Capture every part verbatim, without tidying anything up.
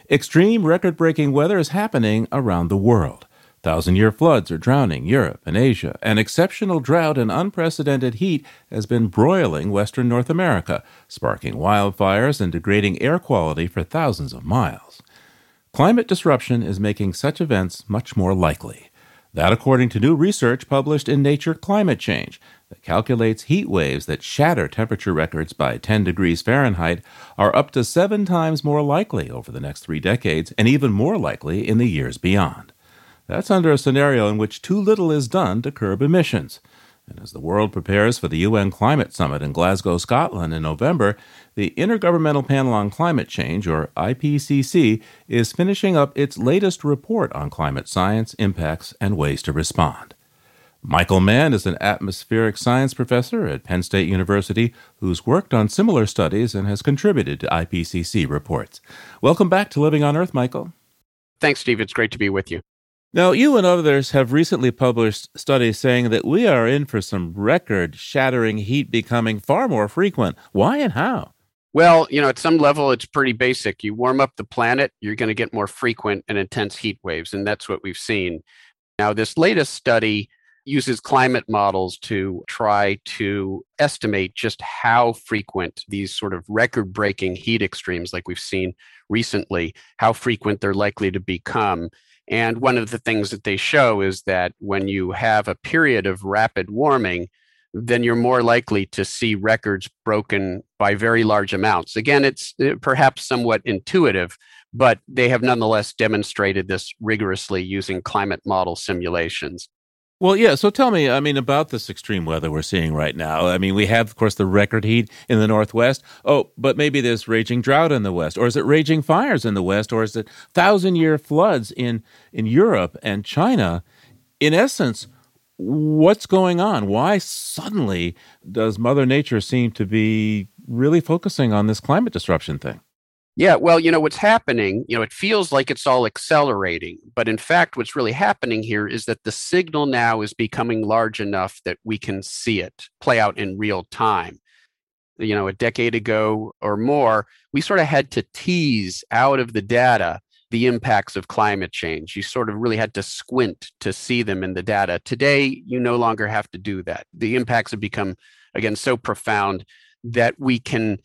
Extreme record-breaking weather is happening around the world. Thousand-year floods are drowning Europe and Asia, and exceptional drought and unprecedented heat has been broiling western North America, sparking wildfires and degrading air quality for thousands of miles. Climate disruption is making such events much more likely. That according to new research published in Nature Climate Change that calculates heat waves that shatter temperature records by ten degrees Fahrenheit are up to seven times more likely over the next three decades and even more likely in the years beyond. That's under a scenario in which too little is done to curb emissions. And as the world prepares for the U N Climate Summit in Glasgow, Scotland in November, the Intergovernmental Panel on Climate Change, or I P C C, is finishing up its latest report on climate science, impacts, and ways to respond. Michael Mann is an atmospheric science professor at Penn State University who's worked on similar studies and has contributed to I P C C reports. Welcome back to Living on Earth, Michael. Thanks, Steve. It's great to be with you. Now, you and others have recently published studies saying that we are in for some record-shattering heat becoming far more frequent. Why and how? Well, you know, at some level, it's pretty basic. You warm up the planet, you're going to get more frequent and intense heat waves, and that's what we've seen. Now, this latest study uses climate models to try to estimate just how frequent these sort of record-breaking heat extremes like we've seen recently, how frequent they're likely to become. And one of the things that they show is that when you have a period of rapid warming, then you're more likely to see records broken by very large amounts. Again, it's perhaps somewhat intuitive, but they have nonetheless demonstrated this rigorously using climate model simulations. Well, yeah, so tell me, I mean, about this extreme weather we're seeing right now. I mean, we have, of course, the record heat in the Northwest. Oh, but maybe there's raging drought in the West. Or is it raging fires in the West? Or is it thousand-year floods in, in Europe and China? In essence, what's going on? Why suddenly does Mother Nature seem to be really focusing on this climate disruption thing? Yeah, well, you know, what's happening, you know, it feels like it's all accelerating. But in fact, what's really happening here is that the signal now is becoming large enough that we can see it play out in real time. You know, a decade ago or more, we sort of had to tease out of the data the impacts of climate change. You sort of really had to squint to see them in the data. Today, you no longer have to do that. The impacts have become, again, so profound that we can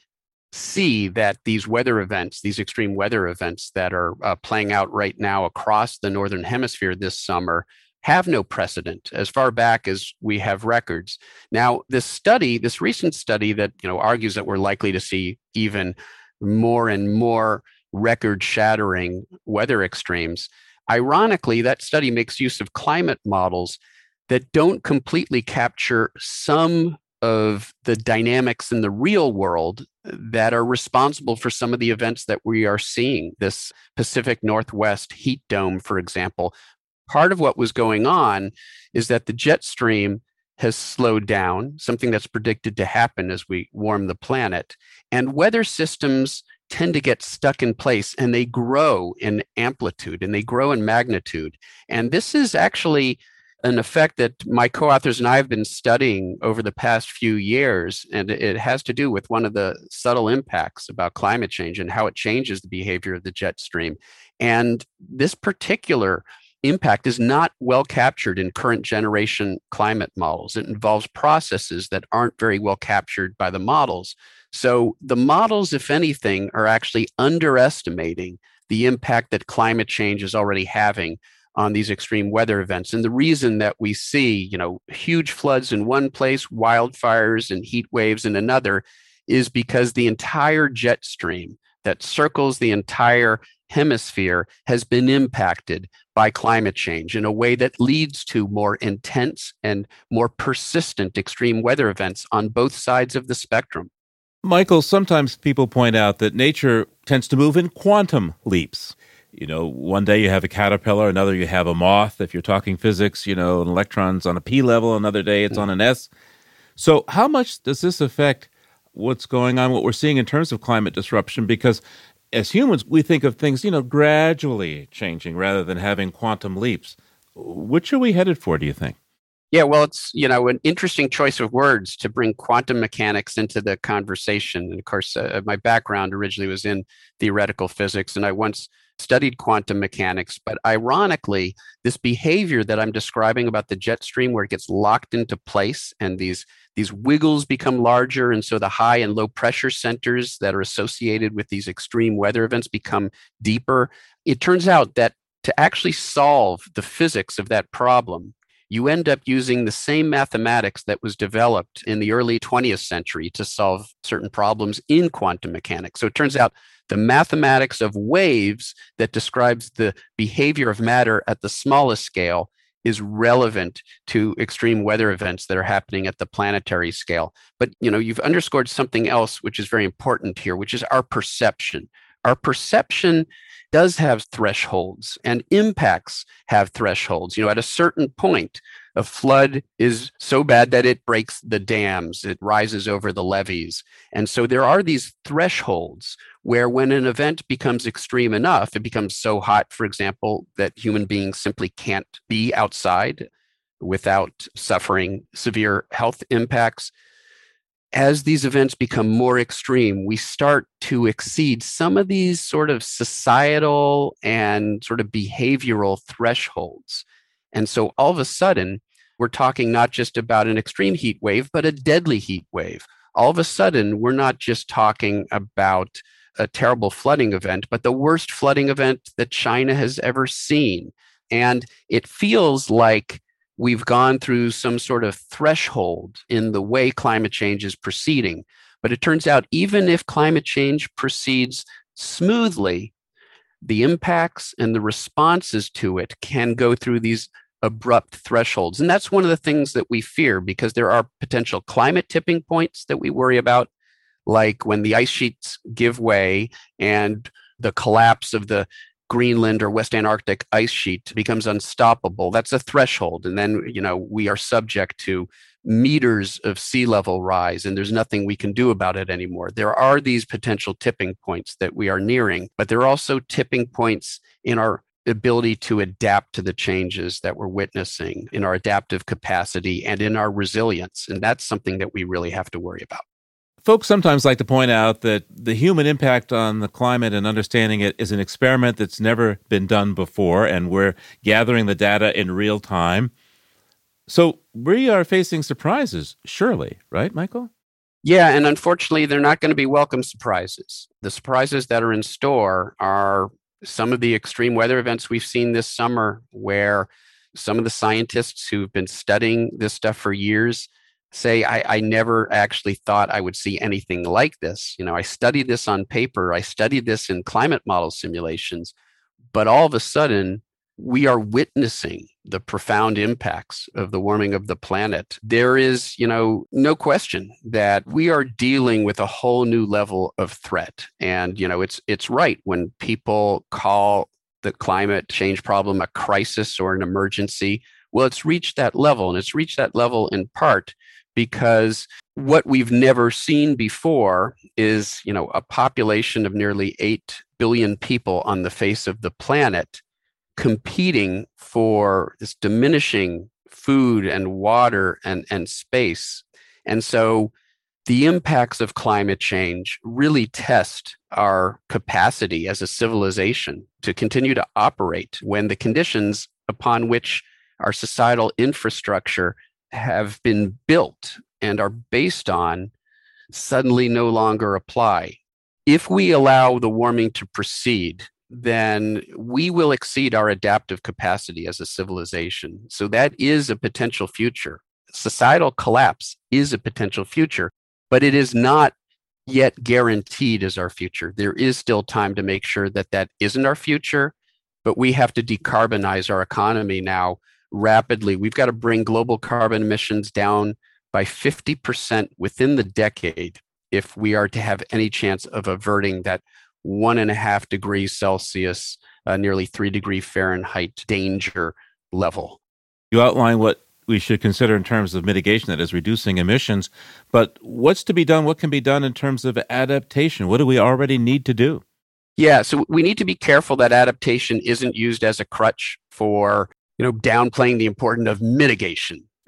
see that these weather events, these extreme weather events that are uh, playing out right now across the Northern Hemisphere this summer have no precedent as far back as we have records. Now, this study, this recent study that, you know, argues that we're likely to see even more and more record-shattering weather extremes, ironically, that study makes use of climate models that don't completely capture some of the dynamics in the real world that are responsible for some of the events that we are seeing. This Pacific Northwest heat dome, for example, part of what was going on is that the jet stream has slowed down, something that's predicted to happen as we warm the planet. And weather systems tend to get stuck in place and they grow in amplitude and they grow in magnitude. And this is actually an effect that my co-authors and I have been studying over the past few years, and it has to do with one of the subtle impacts about climate change and how it changes the behavior of the jet stream. And this particular impact is not well captured in current generation climate models. It involves processes that aren't very well captured by the models. So the models, if anything, are actually underestimating the impact that climate change is already having on these extreme weather events. And the reason that we see, you know, huge floods in one place, wildfires and heat waves in another is because the entire jet stream that circles the entire hemisphere has been impacted by climate change in a way that leads to more intense and more persistent extreme weather events on both sides of the spectrum. Michael, sometimes people point out that nature tends to move in quantum leaps. You know, one day you have a caterpillar, another you have a moth. If you're talking physics, you know, an electron's on a p level, another day it's on an s. So how much does this affect what's going on, what we're seeing in terms of climate disruption? Because as humans, we think of things, you know, gradually changing rather than having quantum leaps. Which are we headed for, do you think? Yeah, well, it's, you know, an interesting choice of words to bring quantum mechanics into the conversation. And of course, uh, my background originally was in theoretical physics, and I once studied quantum mechanics. But ironically, this behavior that I'm describing about the jet stream, where it gets locked into place and these these wiggles become larger, and so the high and low pressure centers that are associated with these extreme weather events become deeper. It turns out that to actually solve the physics of that problem, you end up using the same mathematics that was developed in the early twentieth century to solve certain problems in quantum mechanics. So it turns out the mathematics of waves that describes the behavior of matter at the smallest scale is relevant to extreme weather events that are happening at the planetary scale. But, you know, you've underscored something else which is very important here, which is our perception. Our perception does have thresholds, and impacts have thresholds. You know, at a certain point, a flood is so bad that it breaks the dams, it rises over the levees. And so there are these thresholds where when an event becomes extreme enough, it becomes so hot, for example, that human beings simply can't be outside without suffering severe health impacts. As these events become more extreme, we start to exceed some of these sort of societal and sort of behavioral thresholds. And so all of a sudden, we're talking not just about an extreme heat wave, but a deadly heat wave. All of a sudden, we're not just talking about a terrible flooding event, but the worst flooding event that China has ever seen. And it feels like we've gone through some sort of threshold in the way climate change is proceeding. But it turns out, even if climate change proceeds smoothly, the impacts and the responses to it can go through these abrupt thresholds. And that's one of the things that we fear, because there are potential climate tipping points that we worry about, like when the ice sheets give way and the collapse of the Greenland or West Antarctic ice sheet becomes unstoppable. That's a threshold. And then, you know, we are subject to meters of sea level rise, and there's nothing we can do about it anymore. There are these potential tipping points that we are nearing, but there are also tipping points in our ability to adapt to the changes that we're witnessing, in our adaptive capacity and in our resilience. And that's something that we really have to worry about. Folks sometimes like to point out that the human impact on the climate and understanding it is an experiment that's never been done before, and we're gathering the data in real time. So we are facing surprises, surely, right, Michael? Yeah, and unfortunately, they're not going to be welcome surprises. The surprises that are in store are some of the extreme weather events we've seen this summer, where some of the scientists who've been studying this stuff for years say, I, I never actually thought I would see anything like this. You know, I studied this on paper, I studied this in climate model simulations, but all of a sudden, we are witnessing the profound impacts of the warming of the planet. There is, you know, no question that we are dealing with a whole new level of threat. And, you know, it's it's right when people call the climate change problem a crisis or an emergency. Well, it's reached that level, and it's reached that level in part because what we've never seen before is, you know, a population of nearly eight billion people on the face of the planet competing for this diminishing food and water and, and space. And so the impacts of climate change really test our capacity as a civilization to continue to operate when the conditions upon which our societal infrastructure have been built and are based on suddenly no longer apply. If we allow the warming to proceed, then we will exceed our adaptive capacity as a civilization. So that is a potential future. Societal collapse is a potential future, but it is not yet guaranteed as our future. There is still time to make sure that that isn't our future, but we have to decarbonize our economy now rapidly. We've got to bring global carbon emissions down by fifty percent within the decade if we are to have any chance of averting that one and a half degrees Celsius, uh, nearly three degree Fahrenheit danger level. You outline what we should consider in terms of mitigation, that is reducing emissions, but what's to be done? What can be done in terms of adaptation? What do we already need to do? Yeah, so we need to be careful that adaptation isn't used as a crutch for, you know, downplaying the importance of mitigation.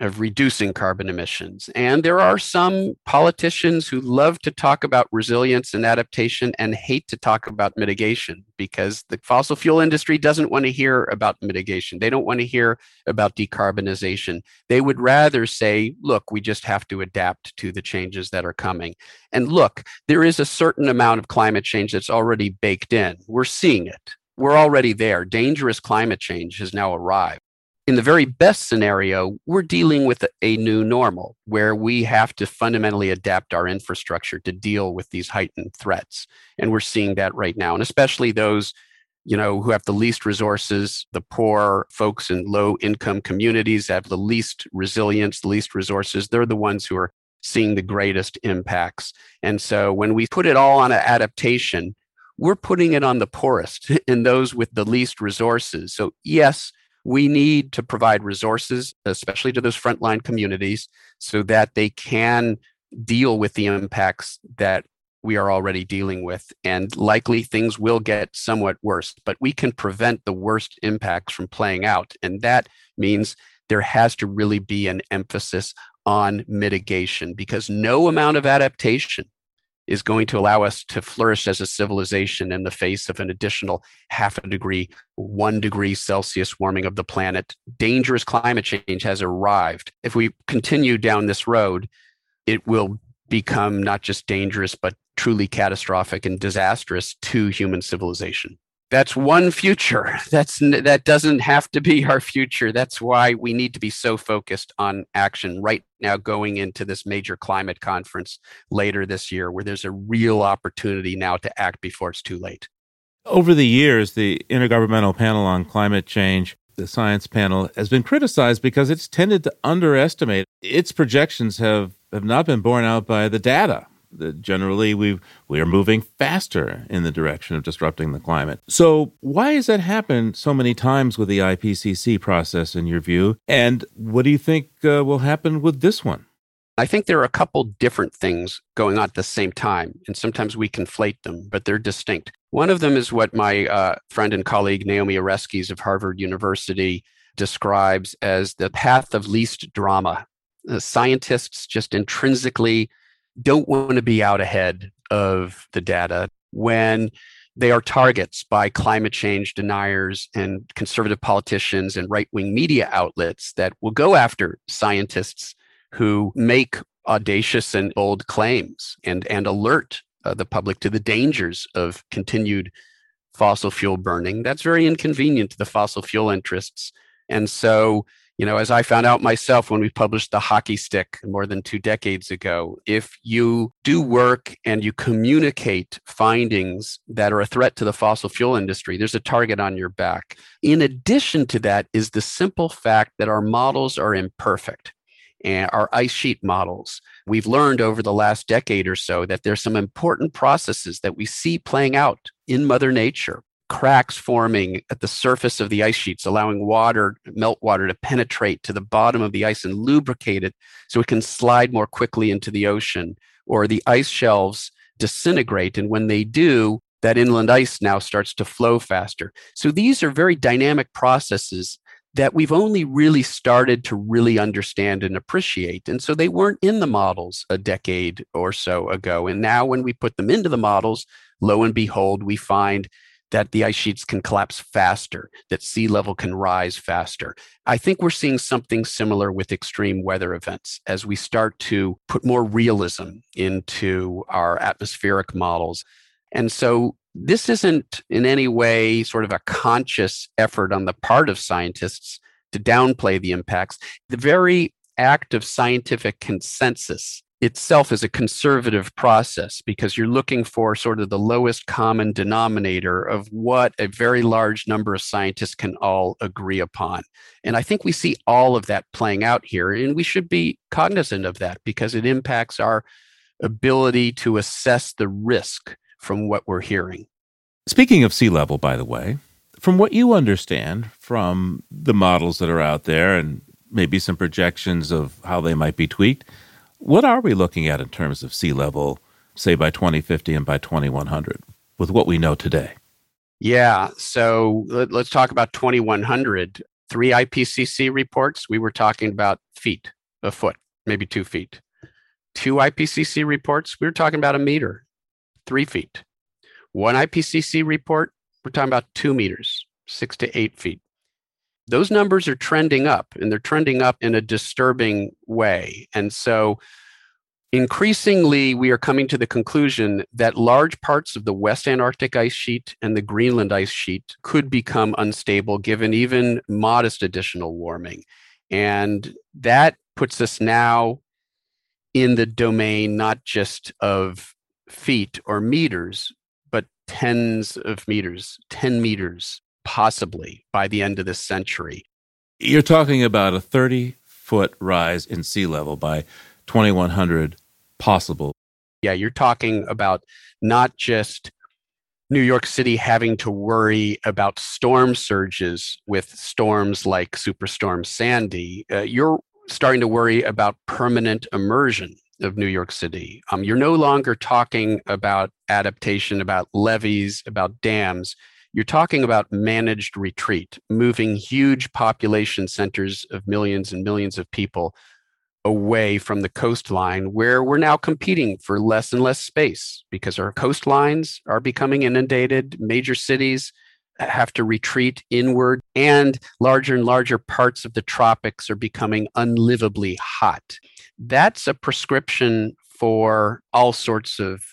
of reducing carbon emissions. And there are some politicians who love to talk about resilience and adaptation and hate to talk about mitigation, because the fossil fuel industry doesn't want to hear about mitigation. They don't want to hear about decarbonization. They would rather say, look, we just have to adapt to the changes that are coming. And look, there is a certain amount of climate change that's already baked in. We're seeing it. We're already there. Dangerous climate change has now arrived. In the very best scenario, we're dealing with a new normal where we have to fundamentally adapt our infrastructure to deal with these heightened threats. And we're seeing that right now. And especially those, you know, who have the least resources, the poor folks in low income communities have the least resilience, the least resources. They're the ones who are seeing the greatest impacts. And so when we put it all on an adaptation, we're putting it on the poorest and those with the least resources. So yes, we need to provide resources, especially to those frontline communities, so that they can deal with the impacts that we are already dealing with. And likely things will get somewhat worse, but we can prevent the worst impacts from playing out. And that means there has to really be an emphasis on mitigation, because no amount of adaptation is going to allow us to flourish as a civilization in the face of an additional half a degree, one degree Celsius warming of the planet. Dangerous climate change has arrived. If we continue down this road, it will become not just dangerous, but truly catastrophic and disastrous to human civilization. That's one future. That's that doesn't have to be our future. That's why we need to be so focused on action right now, going into this major climate conference later this year, where there's a real opportunity now to act before it's too late. Over the years, the Intergovernmental Panel on Climate Change, the science panel, has been criticized because it's tended to underestimate. Its projections have, have not been borne out by the data. Generally, we we are moving faster in the direction of disrupting the climate. So why has that happened so many times with the I P C C process, in your view? And what do you think uh, will happen with this one? I think there are a couple different things going on at the same time, and sometimes we conflate them, but they're distinct. One of them is what my uh, friend and colleague Naomi Oreskes of Harvard University describes as the path of least drama. The scientists just intrinsically don't want to be out ahead of the data when they are targets by climate change deniers and conservative politicians and right-wing media outlets that will go after scientists who make audacious and bold claims and, and alert uh, the public to the dangers of continued fossil fuel burning. That's very inconvenient to the fossil fuel interests. And so, you know, as I found out myself when we published The Hockey Stick more than two decades ago, if you do work and you communicate findings that are a threat to the fossil fuel industry, there's a target on your back. In addition to that is the simple fact that our models are imperfect. And our ice sheet models, we've learned over the last decade or so that there's some important processes that we see playing out in Mother Nature. Cracks forming at the surface of the ice sheets, allowing water, meltwater to penetrate to the bottom of the ice and lubricate it so it can slide more quickly into the ocean, or the ice shelves disintegrate. And when they do, that inland ice now starts to flow faster. So these are very dynamic processes that we've only really started to really understand and appreciate. And so they weren't in the models a decade or so ago. And now when we put them into the models, lo and behold, we find that the ice sheets can collapse faster, that sea level can rise faster. I think we're seeing something similar with extreme weather events as we start to put more realism into our atmospheric models. And so this isn't in any way sort of a conscious effort on the part of scientists to downplay the impacts. The very act of scientific consensus itself is a conservative process, because you're looking for sort of the lowest common denominator of what a very large number of scientists can all agree upon. And I think we see all of that playing out here, and we should be cognizant of that because it impacts our ability to assess the risk from what we're hearing. Speaking of sea level, by the way, from what you understand from the models that are out there and maybe some projections of how they might be tweaked, what are we looking at in terms of sea level, say by twenty fifty and by twenty-one hundred, with what we know today? Yeah, so let, let's talk about twenty-one hundred. Three I P C C reports, we were talking about feet, a foot, maybe two feet. Two I P C C reports, we were talking about a meter, three feet. One I P C C report, we're talking about two meters, six to eight feet. Those numbers are trending up, and they're trending up in a disturbing way. And so increasingly, we are coming to the conclusion that large parts of the West Antarctic ice sheet and the Greenland ice sheet could become unstable given even modest additional warming. And that puts us now in the domain not just of feet or meters, but tens of meters, ten meters, possibly by the end of this century. You're talking about a thirty-foot rise in sea level by twenty-one hundred possible. Yeah, you're talking about not just New York City having to worry about storm surges with storms like Superstorm Sandy. Uh, you're starting to worry about permanent immersion of New York City. Um, you're no longer talking about adaptation, about levees, about dams. You're talking about managed retreat, moving huge population centers of millions and millions of people away from the coastline, where we're now competing for less and less space because our coastlines are becoming inundated. Major cities have to retreat inward, and larger and larger parts of the tropics are becoming unlivably hot. That's a prescription for all sorts of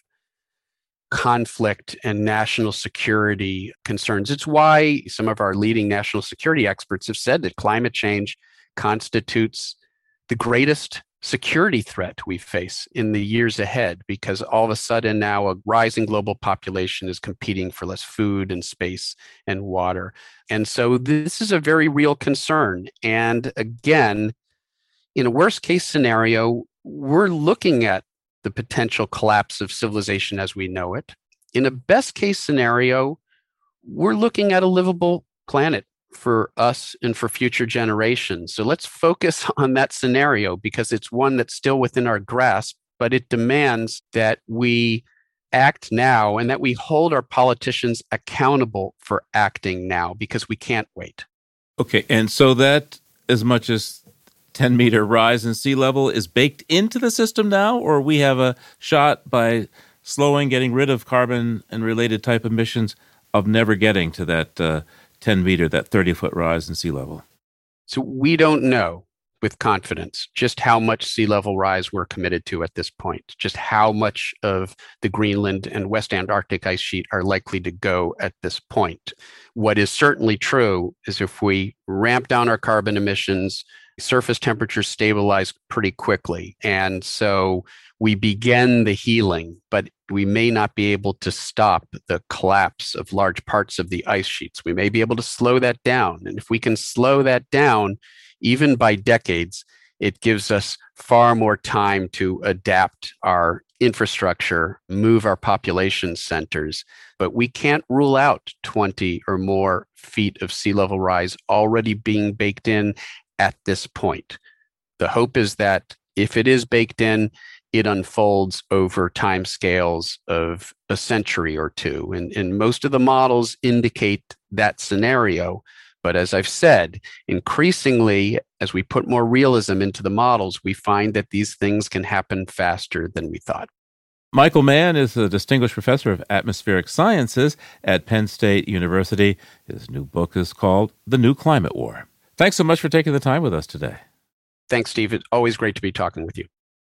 conflict and national security concerns. It's why some of our leading national security experts have said that climate change constitutes the greatest security threat we face in the years ahead, because all of a sudden now a rising global population is competing for less food and space and water. And so this is a very real concern. And again, in a worst case scenario, we're looking at the potential collapse of civilization as we know it. In a best case scenario, we're looking at a livable planet for us and for future generations. So let's focus on that scenario because it's one that's still within our grasp, but it demands that we act now and that we hold our politicians accountable for acting now because we can't wait. Okay, and so that as much as ten meter rise in sea level is baked into the system now, or we have a shot by slowing, getting rid of carbon and related type emissions of never getting to that uh, ten meter, that thirty foot rise in sea level? So we don't know with confidence just how much sea level rise we're committed to at this point, just how much of the Greenland and West Antarctic ice sheet are likely to go at this point. What is certainly true is if we ramp down our carbon emissions, surface temperatures stabilize pretty quickly. And so we begin the healing, but we may not be able to stop the collapse of large parts of the ice sheets. We may be able to slow that down. And if we can slow that down, even by decades, it gives us far more time to adapt our infrastructure, move our population centers. But we can't rule out twenty or more feet of sea level rise already being baked in at this point. The hope is that if it is baked in, it unfolds over timescales of a century or two. And, and most of the models indicate that scenario. But as I've said, increasingly, as we put more realism into the models, we find that these things can happen faster than we thought. Michael Mann is a distinguished professor of atmospheric sciences at Penn State University. His new book is called The New Climate War. Thanks so much for taking the time with us today. Thanks, Steve. It's always great to be talking with you.